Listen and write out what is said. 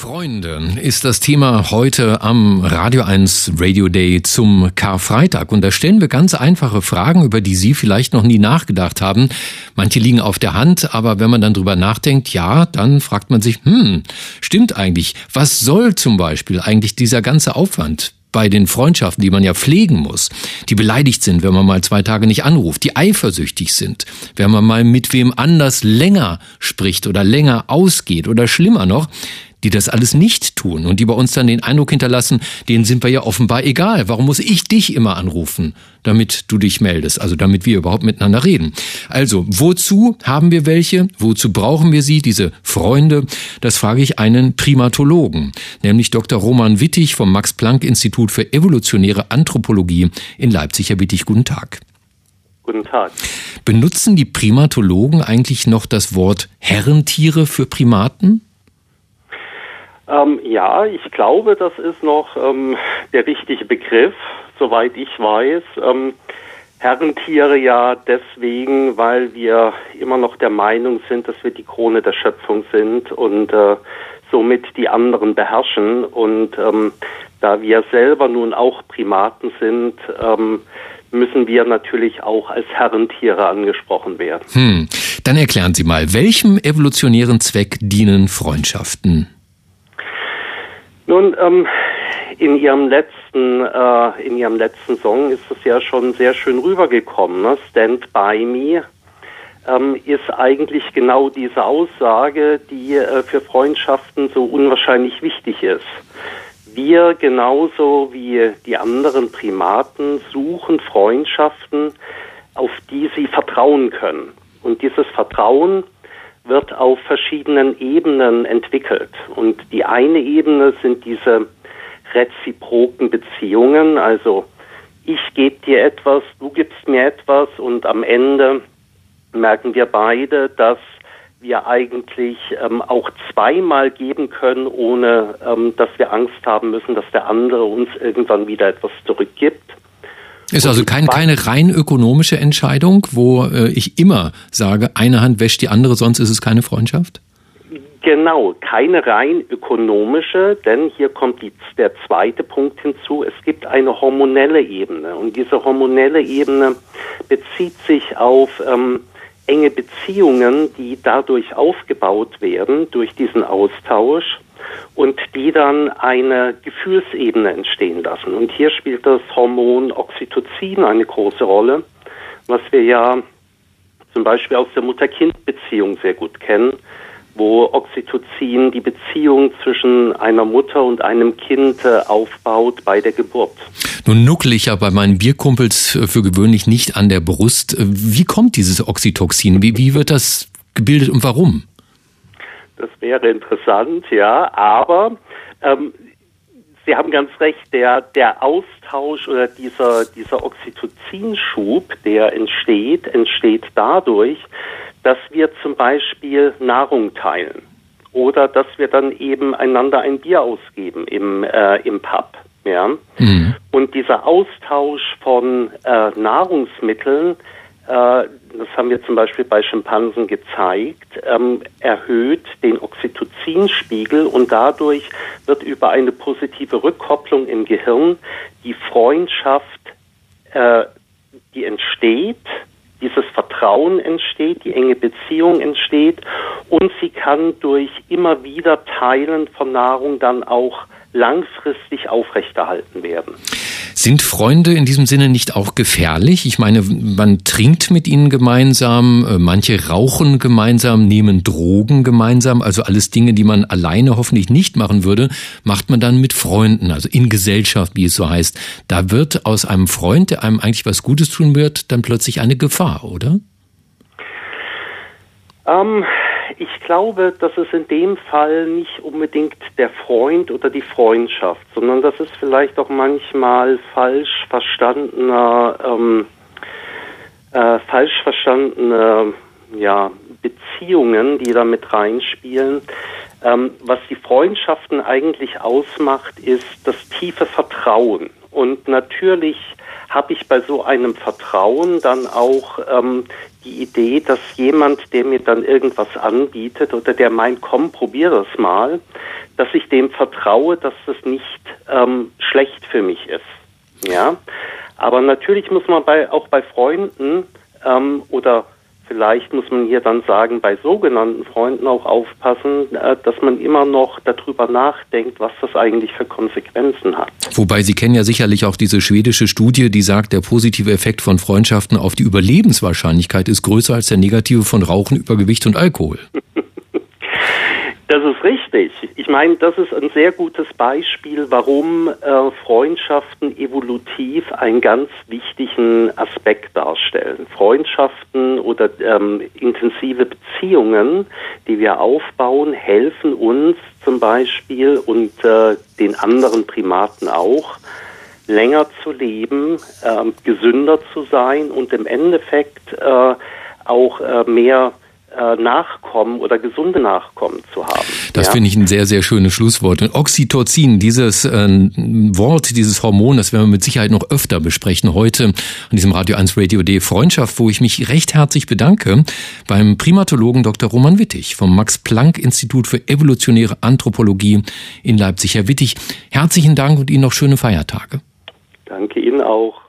Freunde ist das Thema heute am Radio 1 Radio Day zum Karfreitag. Und da stellen wir ganz einfache Fragen, über die Sie vielleicht noch nie nachgedacht haben. Manche liegen auf der Hand, aber wenn man dann drüber nachdenkt, ja, dann fragt man sich, stimmt eigentlich, was soll zum Beispiel eigentlich dieser ganze Aufwand bei den Freundschaften, die man ja pflegen muss, die beleidigt sind, wenn man mal 2 Tage nicht anruft, die eifersüchtig sind, wenn man mal mit wem anders länger spricht oder länger ausgeht oder schlimmer noch, die das alles nicht tun und die bei uns dann den Eindruck hinterlassen, denen sind wir ja offenbar egal. Warum muss ich dich immer anrufen, damit du dich meldest? Also damit wir überhaupt miteinander reden. Also, wozu haben wir welche? Wozu brauchen wir sie, diese Freunde? Das frage ich einen Primatologen, nämlich Dr. Roman Wittig vom Max-Planck-Institut für evolutionäre Anthropologie in Leipzig. Herr Wittig, guten Tag. Guten Tag. Benutzen die Primatologen eigentlich noch das Wort Herrentiere für Primaten? Ja, ich glaube, das ist noch der richtige Begriff, soweit ich weiß. Herrentiere ja deswegen, weil wir immer noch der Meinung sind, dass wir die Krone der Schöpfung sind und somit die anderen beherrschen. Und da wir selber nun auch Primaten sind, müssen wir natürlich auch als Herrentiere angesprochen werden. Dann erklären Sie mal, welchem evolutionären Zweck dienen Freundschaften? Nun, in Ihrem letzten Song ist es ja schon sehr schön rübergekommen. Ne? Stand by me ist eigentlich genau diese Aussage, die für Freundschaften so unwahrscheinlich wichtig ist. Wir genauso wie die anderen Primaten suchen Freundschaften, auf die sie vertrauen können. Und dieses Vertrauen wird auf verschiedenen Ebenen entwickelt. Und die eine Ebene sind diese reziproken Beziehungen, also ich gebe dir etwas, du gibst mir etwas und am Ende merken wir beide, dass wir eigentlich auch zweimal geben können, ohne dass wir Angst haben müssen, dass der andere uns irgendwann wieder etwas zurückgibt. Ist also keine rein ökonomische Entscheidung, wo ich immer sage, eine Hand wäscht die andere, sonst ist es keine Freundschaft? Genau, keine rein ökonomische, denn hier kommt der zweite Punkt hinzu. Es gibt eine hormonelle Ebene und diese hormonelle Ebene bezieht sich auf enge Beziehungen, die dadurch aufgebaut werden, durch diesen Austausch. Und die dann eine Gefühlsebene entstehen lassen. Und hier spielt das Hormon Oxytocin eine große Rolle, was wir ja zum Beispiel aus der Mutter-Kind-Beziehung sehr gut kennen, wo Oxytocin die Beziehung zwischen einer Mutter und einem Kind aufbaut bei der Geburt. Nun nuckel ich ja bei meinen Bierkumpels für gewöhnlich nicht an der Brust. Wie kommt dieses Oxytocin? Wie wird das gebildet und warum? Das wäre interessant, ja, aber Sie haben ganz recht, der Austausch oder dieser Oxytocinschub, der entsteht dadurch, dass wir zum Beispiel Nahrung teilen oder dass wir dann eben einander ein Bier ausgeben im Pub, ja. Und dieser Austausch von Nahrungsmitteln, das haben wir zum Beispiel bei Schimpansen gezeigt, erhöht den Oxytocinspiegel und dadurch wird über eine positive Rückkopplung im Gehirn die Freundschaft, die entsteht, dieses Vertrauen entsteht, die enge Beziehung entsteht und sie kann durch immer wieder Teilen von Nahrung dann auch langfristig aufrechterhalten werden. Sind Freunde in diesem Sinne nicht auch gefährlich? Ich meine, man trinkt mit ihnen gemeinsam, manche rauchen gemeinsam, nehmen Drogen gemeinsam, also alles Dinge, die man alleine hoffentlich nicht machen würde, macht man dann mit Freunden, also in Gesellschaft, wie es so heißt. Da wird aus einem Freund, der einem eigentlich was Gutes tun wird, dann plötzlich eine Gefahr, oder? Ich glaube, das ist in dem Fall nicht unbedingt der Freund oder die Freundschaft, sondern das ist vielleicht auch manchmal falsch verstandene Beziehungen, die da mit reinspielen. Was die Freundschaften eigentlich ausmacht, ist das tiefe Vertrauen. Und natürlich habe ich bei so einem Vertrauen dann auch die Idee, dass jemand, der mir dann irgendwas anbietet oder der meint, komm, probier das mal, dass ich dem vertraue, dass das nicht schlecht für mich ist. Ja, aber natürlich muss man auch bei Freunden oder vielleicht muss man hier dann sagen, bei sogenannten Freunden auch aufpassen, dass man immer noch darüber nachdenkt, was das eigentlich für Konsequenzen hat. Wobei Sie kennen ja sicherlich auch diese schwedische Studie, die sagt, der positive Effekt von Freundschaften auf die Überlebenswahrscheinlichkeit ist größer als der negative von Rauchen, Übergewicht und Alkohol. Das ist richtig. Ich meine, das ist ein sehr gutes Beispiel, warum Freundschaften evolutiv einen ganz wichtigen Aspekt darstellen. Freundschaften oder intensive Beziehungen, die wir aufbauen, helfen uns zum Beispiel und den anderen Primaten auch, länger zu leben, gesünder zu sein und im Endeffekt auch mehr Nachkommen oder gesunde Nachkommen zu haben. Das finde ich ein sehr, sehr schönes Schlusswort. Und Oxytocin, dieses Wort, dieses Hormon, das werden wir mit Sicherheit noch öfter besprechen heute an diesem Radio 1 Radio Day Freundschaft, wo ich mich recht herzlich bedanke beim Primatologen Dr. Roman Wittig vom Max-Planck-Institut für evolutionäre Anthropologie in Leipzig. Herr Wittig, herzlichen Dank und Ihnen noch schöne Feiertage. Danke Ihnen auch.